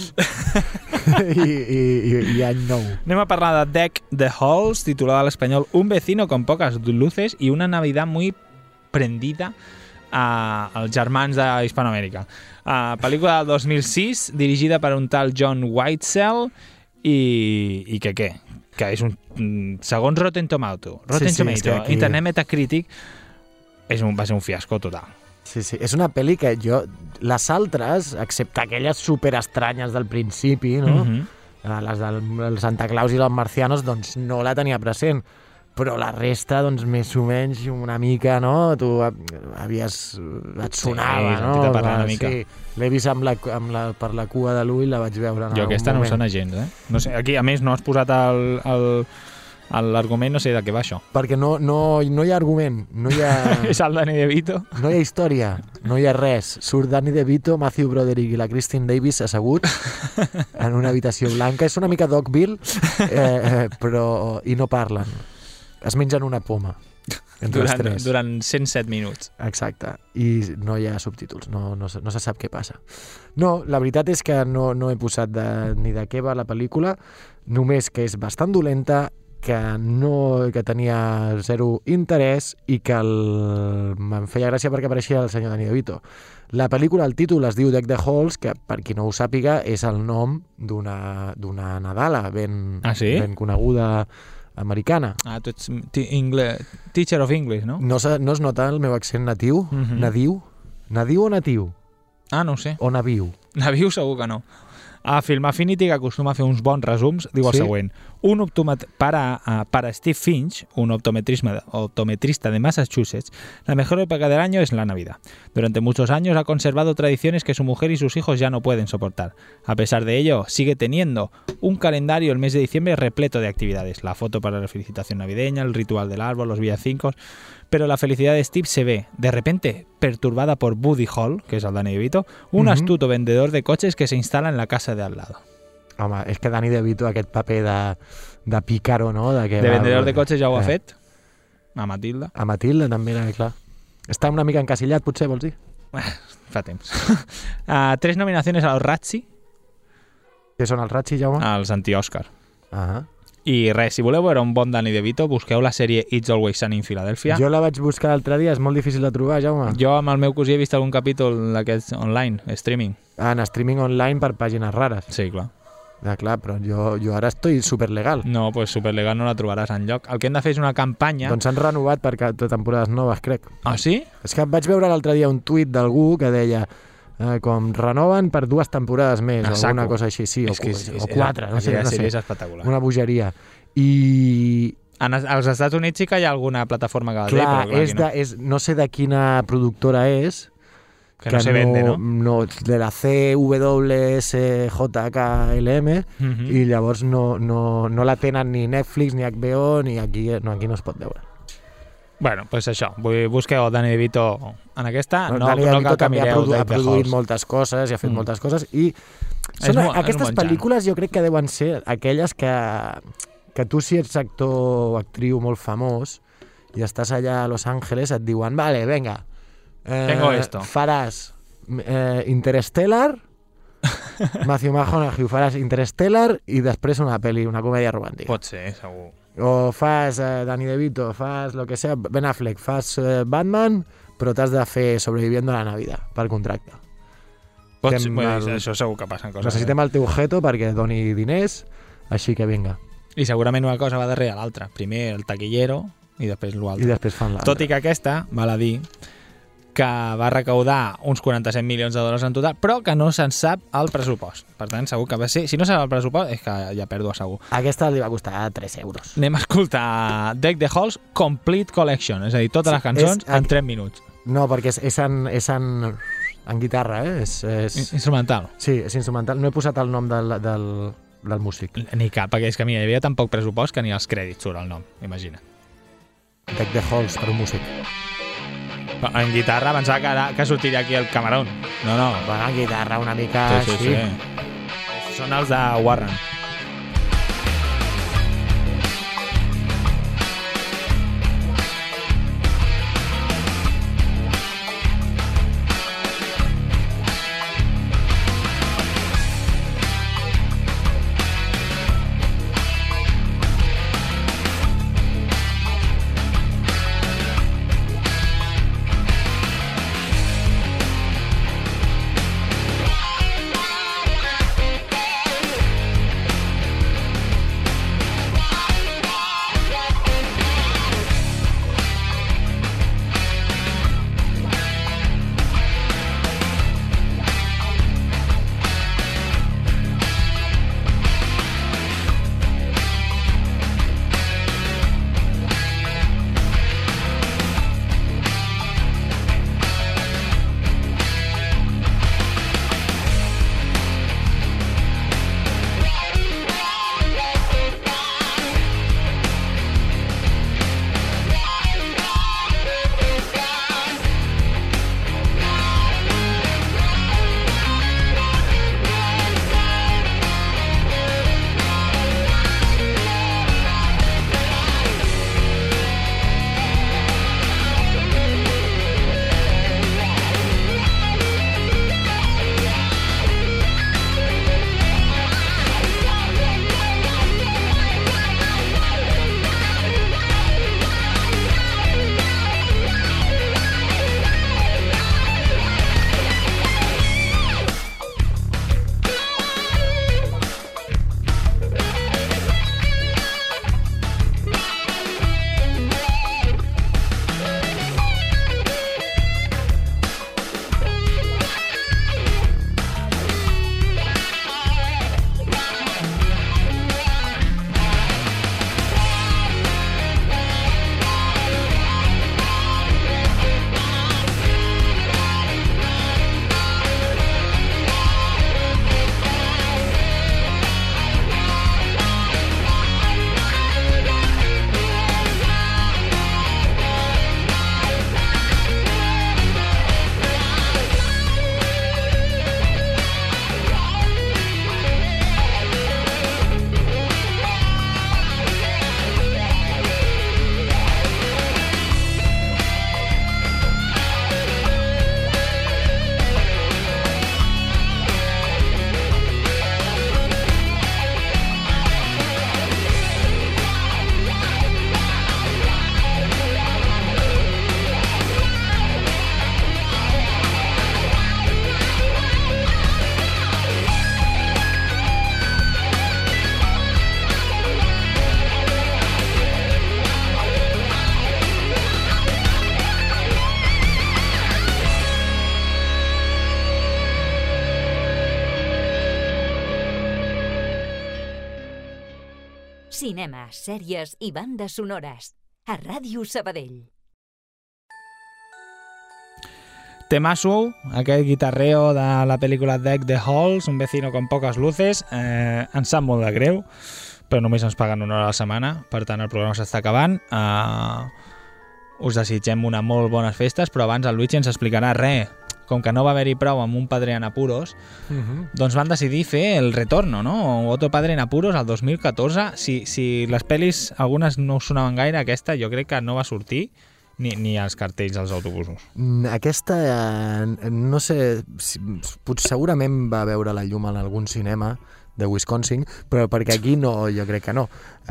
I any nou. Anem a parlar de Deck the Halls, titulada a l'espanyol Un vecino con pocas luces y una Navidad muy prendida als germans de Hispanoamèrica. Pel·lícula del 2006, dirigida per un tal John Whitesell i què? Que és un... Segons Rotten Tomato, Internet Metacritic, va ser un fiasco total. Sí, és una pel·li que jo... Les altres, excepte aquelles superestranyes del principi, no? Les del Santa Claus i els Marcianos, doncs no la tenia present. Però la resta, doncs, més o menys una mica, no? Tu et sonava, no? Una mica. Sí, l'he vist per la cua de l'ull, la vaig veure en algun moment. Jo aquesta no ho sona gens, No sé, aquí, a més, no has posat l'argument, no sé de què va això. Perquè no hi ha argument, no hi ha... És el Danny DeVito. No hi ha història, no hi ha res. Surt Danny DeVito, Matthew Broderick i la Christine Davis assegut en una habitació blanca. És una mica Dogville, però... i no parlen. Es mengen una poma. entre els tres. Durant 107 minuts. Exacte, i no hi ha subtítols, no se sap què passa. No, la veritat és que no he posat ni de què va la pel·lícula, només que és bastant dolenta, que tenia zero interès i que me'n feia gràcia perquè apareixia el senyor Danny DeVito. La pel·lícula, el títol es diu Deck the Halls, que per qui no ho sàpiga és el nom d'una Nadala ben coneguda americana. Tu ets teacher of English, no? No es nota el meu accent natiu? Nadiu? Nadiu o natiu? No ho sé. O naviu? Naviu segur que no. A Film Affinity, que acostuma a fer uns bons resums, diu el següent. Para Steve Finch, un optometrista de Massachusetts, la mejor época del año es la Navidad. Durante muchos años ha conservado tradiciones que su mujer y sus hijos ya no pueden soportar. A pesar de ello, sigue teniendo un calendario el mes de diciembre repleto de actividades. La foto para la felicitación navideña, el ritual del árbol, los villancicos... Pero la felicidad de Steve se ve, de repente, perturbada por Buddy Hall, que és el Danny DeVito, un astuto vendedor de coches que se instala en la casa de al lado. Home, és que Danny DeVito, aquest paper de pícaro, no? De vendedor de cotxes ja ho ha fet. A Matilda. A Matilda també era, clar. Està una mica encasillat, potser, vols dir? Fa temps. 3 nominacions a los Razzie. Què són els Razzie, Jaume? Els anti-Òscar. I res, si voleu veure un bon Danny DeVito, busqueu la sèrie It's Always Sunny in Philadelphia. Jo la vaig buscar l'altre dia, és molt difícil de trobar, Jaume. Jo amb el meu cosí he vist algun capítol d'aquests online, streaming. En streaming online per pàgines rares. Sí, clar. Clar, però jo ara estoy superlegal. No, pues superlegal no la trobaràs enlloc. El que hem de fer és una campanya... Doncs s'han renovat per temporades noves, crec. Ah, sí? És que vaig veure l'altre dia un tuit d'algú que deia com renoven per 2 temporades més, o alguna cosa així, sí, o 4, no sé. És espectacular. Una bogeria. I... Als Estats Units sí que hi ha alguna plataforma que la té, però clar, no sé de quina productora és, que no se vende, no? No, de la CWSJKLM, i llavors no la tenen ni Netflix, ni HBO, ni aquí no es pot veure. Bueno, pues això, busqueu Danny DeVito en aquesta, Danny DeVito també ha produït moltes coses i ha fet moltes coses, i aquestes pel·lícules jo crec que deuen ser aquelles que tu, si ets actor o actriu molt famós i estàs allà a Los Angeles, et diuen, vale, venga, tengo esto. Faràs Interstellar, Matthew McConaughey, faràs Interstellar i després una comèdia romàntica. Pot ser, segur. O fas Danny DeVito, fas lo que sea, Ben Affleck, fas Batman, però t'has de fer Sobreviviendo a la Navidad per contracte. Això segur que passen coses. Necessitem el teu jeto perquè doni diners, així que vinga. I segurament una cosa va darrere l'altra. Primer el taquillero i després l'altre. I després fan l'altre. Tot i que aquesta, val a dir, que va recaudar uns 47 milions de dòlars en total, però que no se'n sap el pressupost. Per tant, segur que va ser... Si no sap el pressupost, és que ja perdo segur. Aquesta li va costar 3 euros. Anem a escoltar Deck the Halls Complete Collection, és a dir, totes les cançons en 3 minuts. No, perquè és en guitarra, És instrumental. Sí, és instrumental. No he posat el nom del músic. Ni cap, perquè és que mira, hi havia tan poc pressupost que ni els crèdits surt el nom, imagina. Deck the Halls per un músic. En guitarra pensava que sortiria aquí el Camarón. No. Bueno, en guitarra una mica... Sí. Són els de Warren. Cinema, sèries i bandes sonores. A Ràdio Sabadell. Temazo, aquell guitarreo de la pel·lícula Deck the Halls, un vecino con pocas luces. Ens sap molt de greu, però només ens paguen una hora a la setmana, per tant el programa s'està acabant. Us desitgem unes molt bones festes, però abans el Luigi ens explicarà res. Com que no va haver-hi prou amb Un padre en apuros, doncs van decidir fer el retorno, no? Otro padre en apuros al 2014. Si les pel·lis, algunes no us sonaven gaire, aquesta jo crec que no va sortir ni als cartells dels autobusos. Aquesta, no sé, segurament va veure la llum en algun cinema de Wisconsin, però perquè aquí no, jo crec que no.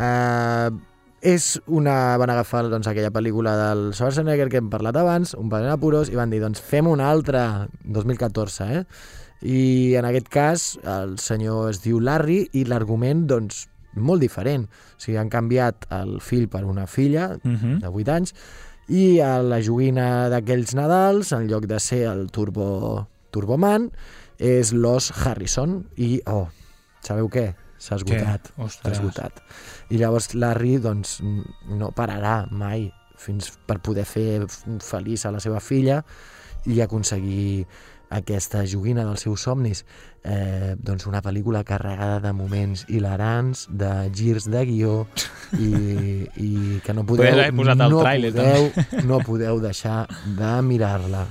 Van agafar doncs, aquella pel·lícula del Schwarzenegger que hem parlat abans, Un padre en apuros, i van dir, doncs fem una altra, 2014, I en aquest cas el senyor es diu Larry i l'argument, doncs, molt diferent. O sigui, han canviat el fill per una filla de 8 anys i a la joguina d'aquells Nadals, en lloc de ser el Turboman, és l'os Harrison i, sabeu què? S'ha esgotat. S'ha esgotat. I llavors Larry doncs, no pararà mai per poder fer feliç a la seva filla i aconseguir aquesta joguina dels seus somnis. Doncs una pel·lícula carregada de moments hilarants, de girs de guió i que no podeu deixar de mirar-la.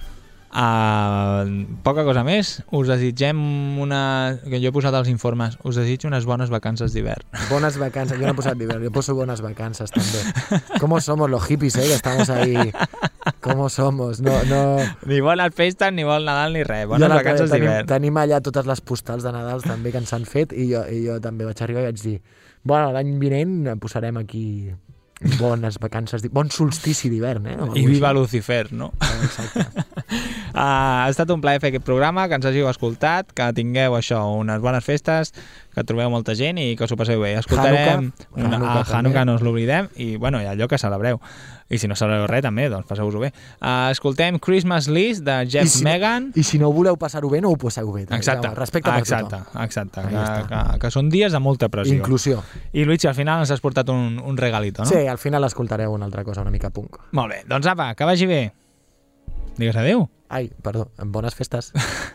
Poca cosa més. Us desitgem que jo he posat als informes, us desitjo unes bones vacances d'hivern. Bones vacances, jo no he posat d'hivern, jo poso bones vacances també. ¿Cómo somos los hippies, que estamos ahí? ¿Cómo somos? No... Ni bones festes, ni bon Nadal, ni res. Bones vacances d'hivern. Tenim allà totes les postals de Nadal també que ens han fet i jo també vaig arribar i vaig dir, bueno, l'any vinent posarem aquí bones vacances, bon solstici d'hivern, I viva Lucifer, no? Exacte. Ha estat un plaer fer aquest programa, que ens hàgiu escoltat, que tingueu unes bones festes, que trobeu molta gent i que us ho passeu bé. Escoltarem Hanukkah, no us l'oblidem, i allò que celebreu. I si no celebreu res també, doncs passeu-vos-ho bé. Escoltem Christmas List de Jeff Megan. I si no voleu passar-ho bé, no ho passeu bé. Exacte. Respecte per tothom. Exacte. Que són dies de molta pressió. Inclusió. I Luigi, al final ens has portat un regalito, no? Sí, al final escoltareu una altra cosa una mica punk. Molt bé, doncs apa, que vagi bé. Digues adéu. Ai, perdó, bones festes.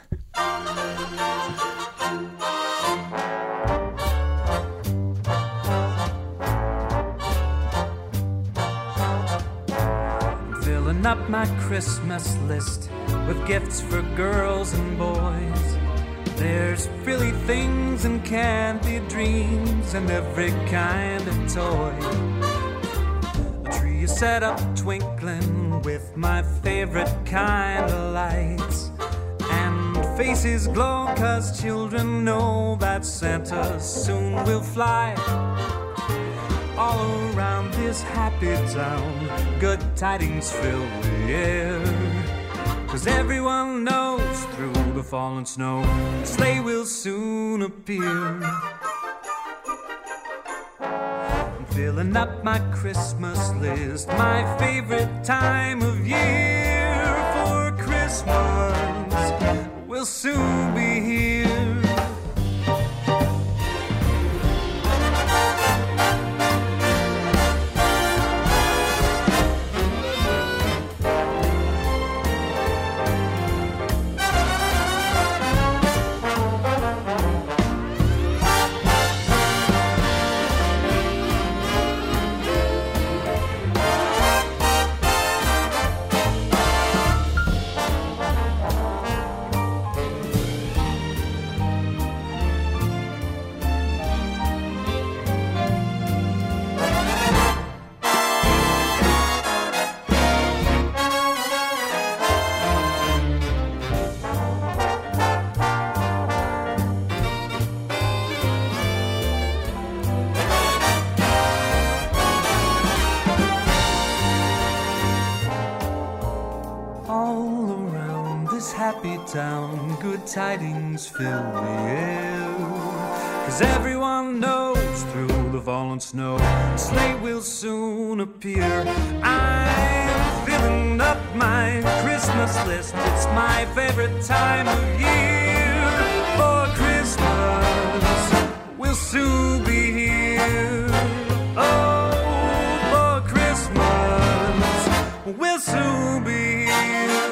Filling up my Christmas list with gifts for girls and boys. There's frilly things and candy dreams and every kind of toy. The tree is set up twinkling with my favorite kind of lights, and faces glow 'cause children know that Santa soon will fly. All around this happy town, good tidings fill the air, 'cause everyone knows through the fallen snow, the sleigh will soon appear. Filling up my Christmas list, my favorite time of year, for Christmas will soon be here. Town, good tidings fill the air, 'cause everyone knows through the fallen snow, the sleigh will soon appear. I'm filling up my Christmas list, it's my favorite time of year, for Christmas will soon be here. here. Oh, for Christmas, we'll soon be here.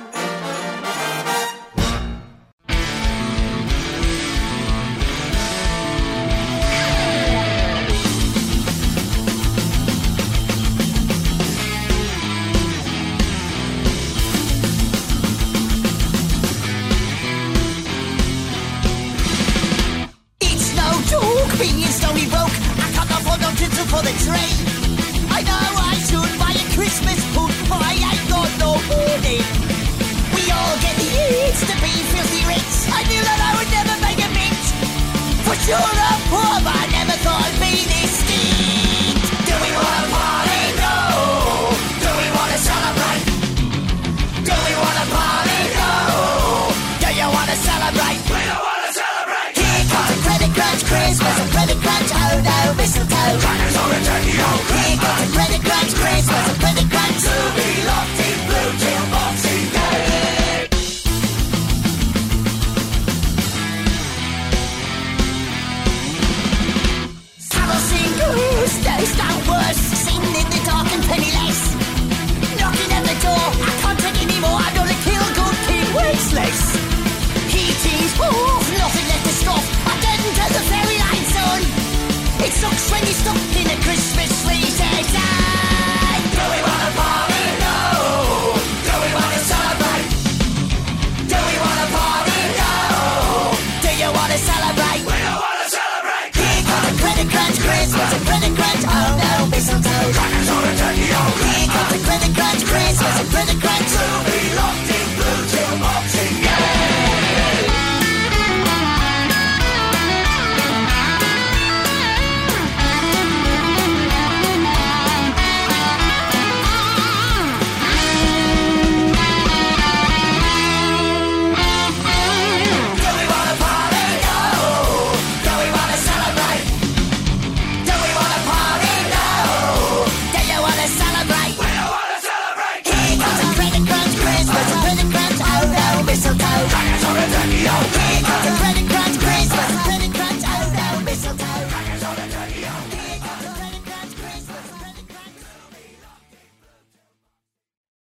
It's no joke being stony broke. I can't afford no tinsel for the tree. I know I should buy a Christmas hood, but I ain't got no money. We all get the itch to be filthy rich. I knew that I would never make a mint. For sure I'm poor, but I never thought I'd be this steep. Do we wanna party? No. Do we wanna celebrate? Do we wanna party? No. Do you wanna celebrate? We don't wanna celebrate. Here comes a credit crunch, Christmas, a credit crunch, oh no, mistletoe. Dinosaur and turkey, oh Here comes a credit crunch, Christmas, a credit crunch. To be locked in blue till Boxing Day. Carol singers, those don't worse, sitting in the dark and penniless. Knocking at the door, I can't take anymore, I'm gonna kill good kid Weasley's. Heating's off, nothing left to stop, I'm dead until the fairy lights on. It sucks when you're stuck in a Christmas tree season. Do we wanna party? No. Do we wanna celebrate? Do we wanna party? No. Do you wanna celebrate? We don't wanna celebrate. Here comes a credit crunch, Christmas, a credit crunch, oh no, mistletoe. Dinosaur and turkey, oh Here comes a credit crunch, Christmas, a credit crunch.